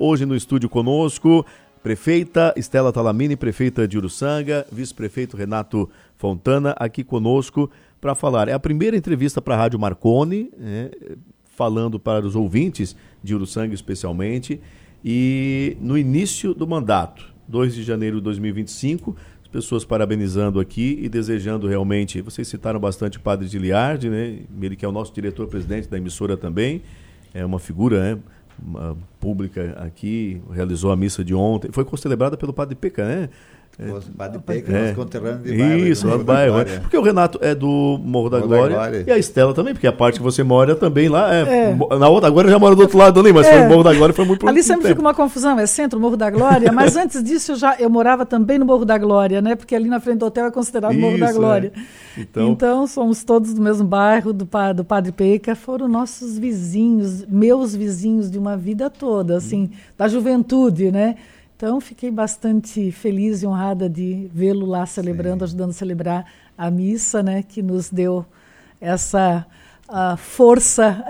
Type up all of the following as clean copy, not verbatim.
Hoje no estúdio conosco, prefeita Estela Talamini, prefeita de Uruçanga, vice-prefeito Renato Fontana, aqui conosco para falar. É a primeira entrevista para a Rádio Marconi, falando para os ouvintes de Uruçanga especialmente, e no início do mandato, 2 de janeiro de 2025, as pessoas parabenizando aqui e desejando realmente, vocês citaram bastante o Padre Giliardi, né? Ele que é o nosso diretor-presidente da emissora também, é uma figura, né? Uma pública aqui, realizou a missa de ontem, foi celebrada pelo Padre Peca, né? O Padre Peca, nosso conterrâneo de bairro. Isso, do bairro. Porque o Renato é do Morro da Glória e a Estela também, porque a parte que você mora também lá na outra, agora já mora do outro lado ali, mas foi no Morro da Glória, foi muito ali sempre fica uma confusão, é centro, Morro da Glória, mas antes disso eu morava também no Morro da Glória, né? Porque ali na frente do hotel é considerado Morro da Glória. Então somos todos do mesmo bairro, do Padre Peca, foram nossos vizinhos, meus vizinhos de uma vida toda, assim, da juventude, né? Então, fiquei bastante feliz e honrada de vê-lo lá celebrando, ajudando a celebrar a missa, né, que nos deu essa força,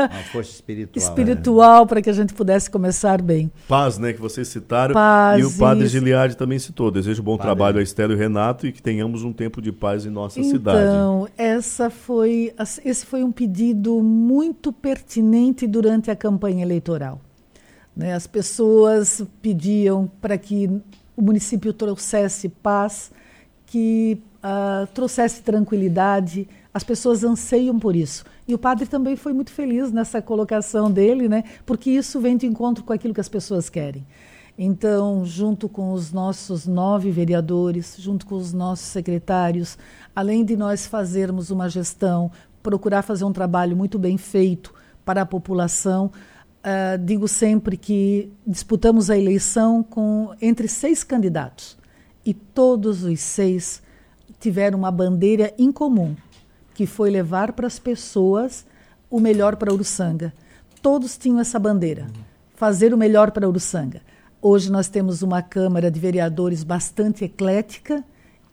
espiritual para que a gente pudesse começar bem. Paz, né, que vocês citaram. Paz, e o Padre Giliardi também citou. Desejo bom trabalho a Estela e o Renato e que tenhamos um tempo de paz em nossa cidade. Então, esse foi um pedido muito pertinente durante a campanha eleitoral. As pessoas pediam para que o município trouxesse paz, que trouxesse tranquilidade. As pessoas anseiam por isso. E o padre também foi muito feliz nessa colocação dele, né? Porque isso vem de encontro com aquilo que as pessoas querem. Então, junto com os nossos 9 vereadores, junto com os nossos secretários, além de nós fazermos uma gestão, procurar fazer um trabalho muito bem feito para a população, digo sempre que disputamos a eleição entre 6 candidatos e todos os 6 tiveram uma bandeira em comum, que foi levar para as pessoas o melhor para Uruçanga. Todos tinham essa bandeira, fazer o melhor para Uruçanga. Hoje nós temos uma Câmara de Vereadores bastante eclética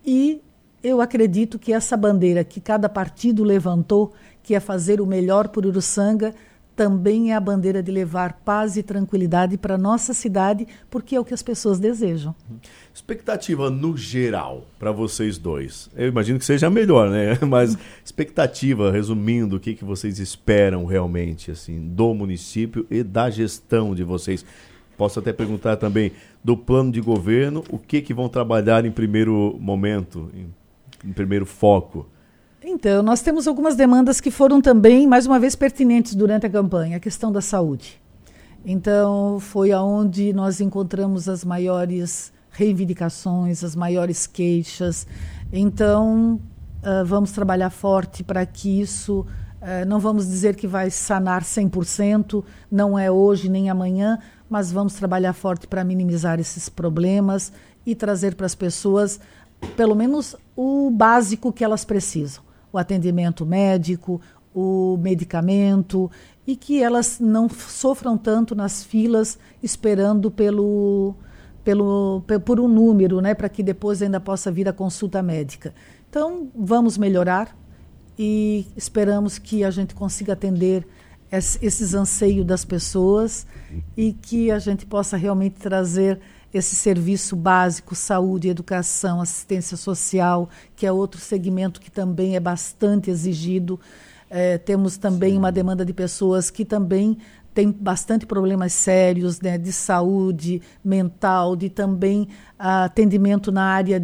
e eu acredito que essa bandeira que cada partido levantou, que é fazer o melhor por Uruçanga, também é a bandeira de levar paz e tranquilidade para a nossa cidade, porque é o que as pessoas desejam. Expectativa no geral para vocês dois. Eu imagino que seja melhor, né? Mas expectativa, resumindo, o que vocês esperam realmente assim, do município e da gestão de vocês. Posso até perguntar também do plano de governo, o que vão trabalhar em primeiro momento, em primeiro foco? Então, nós temos algumas demandas que foram também, mais uma vez, pertinentes durante a campanha, a questão da saúde. Então, foi aonde nós encontramos as maiores reivindicações, as maiores queixas. Então, vamos trabalhar forte para que isso, não vamos dizer que vai sanar 100%, não é hoje nem amanhã, mas vamos trabalhar forte para minimizar esses problemas e trazer para as pessoas, pelo menos, o básico que elas precisam. O atendimento médico, o medicamento, e que elas não sofram tanto nas filas esperando por um número, né, para que depois ainda possa vir a consulta médica. Então, vamos melhorar e esperamos que a gente consiga atender esses anseios das pessoas e que a gente possa realmente trazer esse serviço básico, saúde, educação, assistência social, que é outro segmento que também é bastante exigido. Temos também uma demanda de pessoas que também têm bastante problemas sérios, né, de saúde mental, de também atendimento na área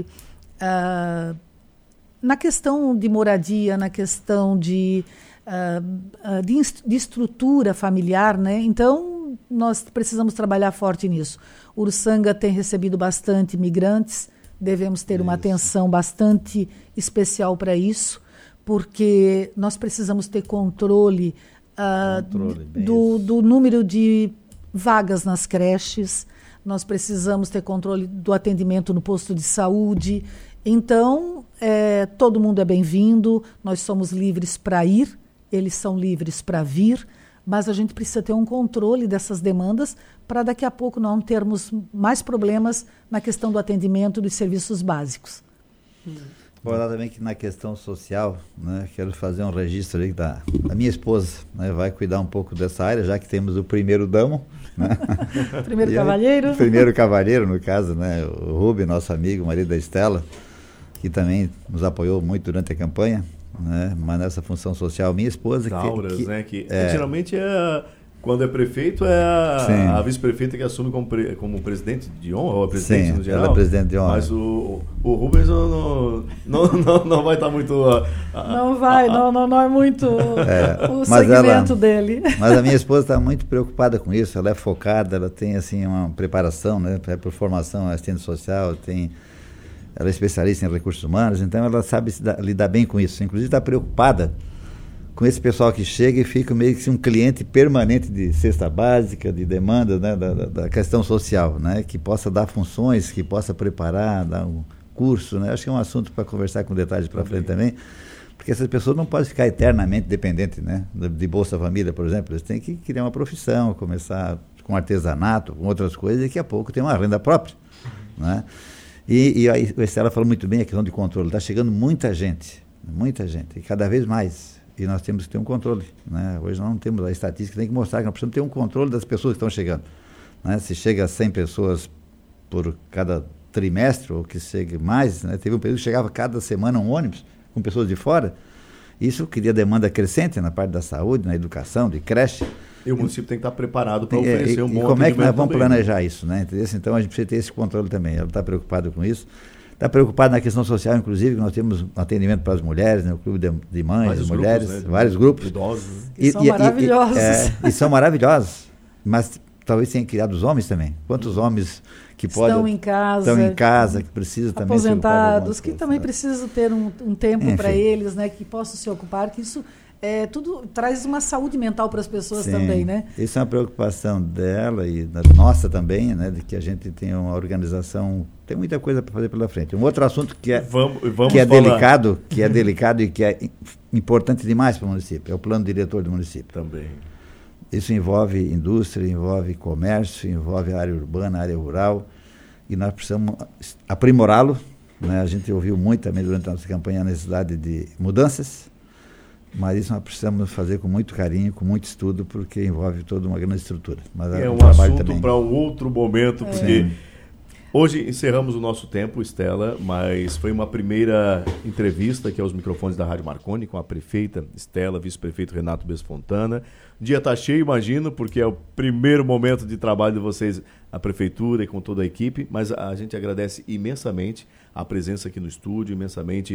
na questão de moradia, na questão de estrutura familiar, né? Então, nós precisamos trabalhar forte nisso. Uruçanga tem recebido bastante imigrantes, devemos ter uma atenção bastante especial para isso, porque nós precisamos ter controle do número de vagas nas creches, nós precisamos ter controle do atendimento no posto de saúde. Então, todo mundo é bem-vindo, nós somos livres para ir, eles são livres para vir, mas a gente precisa ter um controle dessas demandas para daqui a pouco não termos mais problemas na questão do atendimento dos serviços básicos. Falar também que na questão social, né, quero fazer um registro aí da minha esposa, né, vai cuidar um pouco dessa área, já que temos o primeiro damo, né? Primeiro cavalheiro. Primeiro cavalheiro, no caso, né, o Rubem, nosso amigo, marido da Estela, que também nos apoiou muito durante a campanha, né, mas nessa função social, minha esposa... Tauras, né, que geralmente quando é prefeito, é a vice-prefeita que assume como presidente de honra, ou a presidente sim, no geral. Ela é presidente de honra. Mas o Rubens não vai estar muito... Não é muito o segmento dele. Mas a minha esposa está muito preocupada com isso, ela é focada, ela tem assim, uma preparação, né, por formação, assistente social, ela é especialista em recursos humanos, então ela sabe lidar bem com isso. Inclusive está preocupada com esse pessoal que chega e fica meio que um cliente permanente de cesta básica, de demanda, né, da questão social, né, que possa dar funções, que possa preparar, dar um curso, né, acho que é um assunto para conversar com detalhes para frente também, porque essas pessoas não podem ficar eternamente dependentes, né, de Bolsa Família, por exemplo, eles têm que criar uma profissão, começar com artesanato, com outras coisas, e daqui a pouco ter uma renda própria, né. E aí a Estela falou muito bem a questão de controle, está chegando muita gente, e cada vez mais. E nós temos que ter um controle, né? Hoje nós não temos a estatística, tem que mostrar que nós precisamos ter um controle das pessoas que estão chegando, né? Se chega a 100 pessoas por cada trimestre, ou que chegue mais, né? Teve um período que chegava cada semana um ônibus com pessoas de fora, isso cria demanda crescente na parte da saúde, na educação, de creche. E o município tem que estar preparado para oferecer um bom atendimento. E como é que nós vamos também, planejar, né? isso, né? Então a gente precisa ter esse controle também, ela está preocupada com isso. Está preocupado na questão social, inclusive, que nós temos atendimento para as mulheres, né, o clube de mães, vários mulheres, grupos, né, vários grupos. Idosos. Né? E são maravilhosos. E são maravilhosos, mas talvez tenham criado os homens também. Quantos homens que estão em casa, que precisam também aposentados, que também precisam ter um tempo para eles, né, que possam se ocupar, que isso tudo traz uma saúde mental para as pessoas também, né? Isso é uma preocupação dela e da nossa também, né? De que a gente tenha uma organização, tem muita coisa para fazer pela frente. Um outro assunto que é delicado e que é importante demais para o município, é o plano diretor do município. Também. Isso envolve indústria, envolve comércio, envolve área urbana, área rural, e nós precisamos aprimorá-lo, né? A gente ouviu muito também durante a nossa campanha a necessidade de mudanças, mas isso nós precisamos fazer com muito carinho, com muito estudo, porque envolve toda uma grande estrutura. Mas é um assunto para um outro momento, porque hoje encerramos o nosso tempo, Estela, mas foi uma primeira entrevista aqui aos microfones da Rádio Marconi com a prefeita Estela, vice-prefeito Renato Besfontana. O dia está cheio, imagino, porque é o primeiro momento de trabalho de vocês, a prefeitura e com toda a equipe, mas a gente agradece imensamente a presença aqui no estúdio, imensamente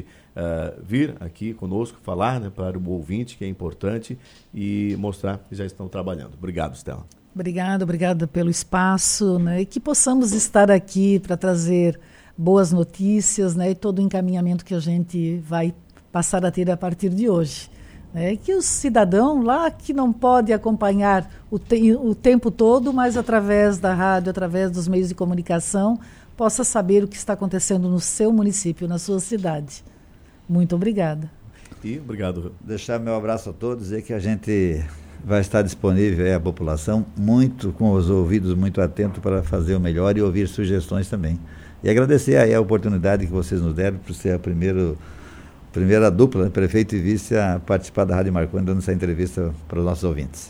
vir aqui conosco, falar, né, para o ouvinte, que é importante, e mostrar que já estão trabalhando. Obrigado, Estela. Obrigada pelo espaço, né, e que possamos estar aqui para trazer boas notícias, né, e todo o encaminhamento que a gente vai passar a ter a partir de hoje. Que o cidadão lá que não pode acompanhar o tempo todo, mas através da rádio, através dos meios de comunicação, possa saber o que está acontecendo no seu município, na sua cidade. Muito obrigada. E obrigado. Deixar meu abraço a todos, dizer que a gente vai estar disponível à população, muito com os ouvidos muito atentos para fazer o melhor e ouvir sugestões também. E agradecer aí a oportunidade que vocês nos deram por ser a primeira dupla, né, prefeito e vice, a participar da Rádio Marconi, dando essa entrevista para os nossos ouvintes.